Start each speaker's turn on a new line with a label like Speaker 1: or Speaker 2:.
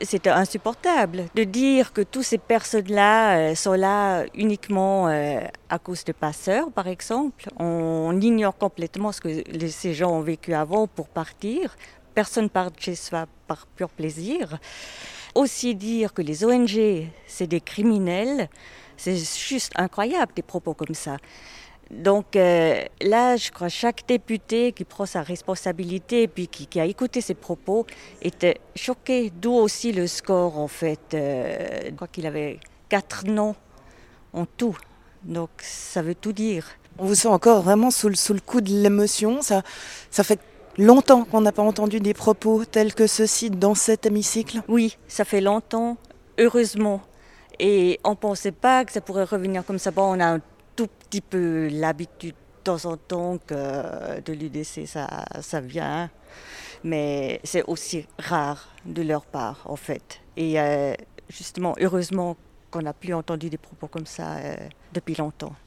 Speaker 1: C'était insupportable de dire que toutes ces personnes-là sont là uniquement à cause de passeurs, par exemple. On ignore complètement ce que ces gens ont vécu avant pour partir. Personne ne part chez soi par pur plaisir. Aussi dire que les ONG, c'est des criminels, c'est juste incroyable des propos comme ça. Donc là, je crois que chaque député qui prend sa responsabilité et puis qui a écouté ces propos était choqué. D'où aussi le score en fait. Je crois qu'il avait 4 noms en tout. Donc ça veut tout dire.
Speaker 2: On vous sent encore vraiment sous le coup de l'émotion. Ça fait longtemps qu'on n'a pas entendu des propos tels que ceux-ci dans cet hémicycle.
Speaker 1: Oui, ça fait longtemps, heureusement. Et on ne pensait pas que ça pourrait revenir comme ça. Bon, on a un tout petit peu l'habitude de temps en temps que de l'UDC, ça vient. Mais c'est aussi rare de leur part, en fait. Et justement, heureusement qu'on n'a plus entendu des propos comme ça depuis longtemps.